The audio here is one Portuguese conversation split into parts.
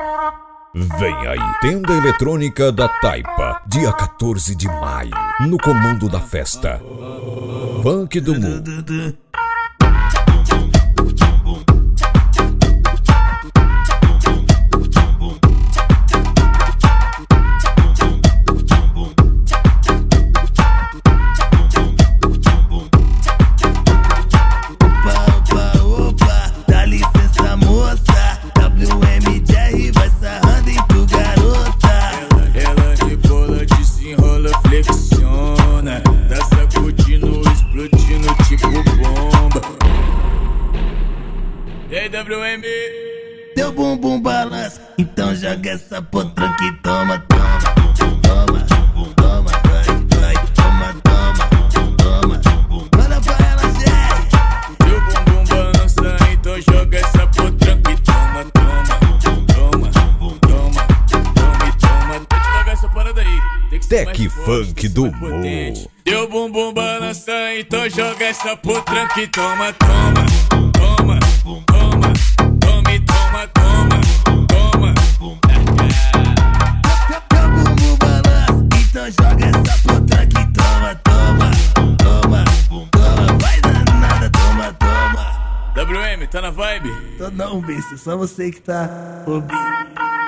Vem aí, Tenda Eletrônica da Taipa, dia 14 de maio, no comando da festa. Funk do Mundo. WM. Teu bumbum balança, então joga essa potranca e toma, toma, toma, toma, vai, toma, toma, toma. Manda pra ela, Jerry. Teu bumbum balança, então joga essa potranca e toma, toma, toma, toma, toma e toma. Tem que jogar essa parada aí. Tec Funk do Mundo. Teu bumbum balança, então joga essa potranca e toma, toma, toma, toma. Joga essa puta que toma, toma, toma, toma, vai danada, toma, toma. WM, tá na vibe? Tô não, bicho, só você que tá ouvindo.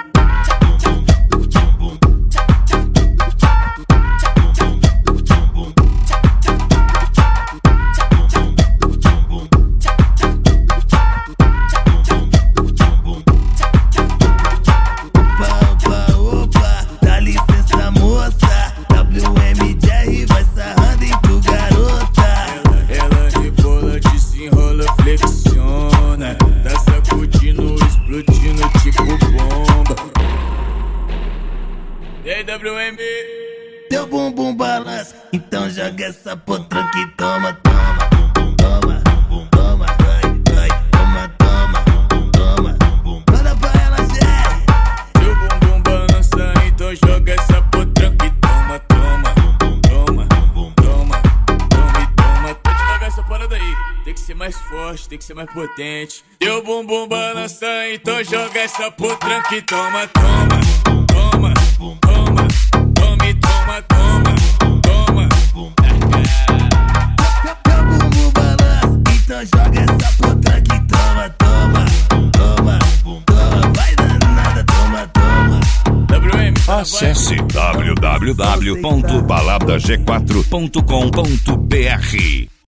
WM. Teu bumbum balança, então joga essa potranca e toma, toma, toma, toma, vai, toma, toma, toma. Manda pra ela, Jerry. Teu bumbum balança, então joga essa potranca e toma, toma, toma, toma, toma e toma. Tem que jogar essa parada aí. Tem que ser mais forte, tem que ser mais potente. Teu bumbum balança, então joga essa potranca e toma, toma, toma, toma. Joga essa puta que toma, toma, toma, toma, vai danada, toma, toma. WM, acesse www.baladag4.com.br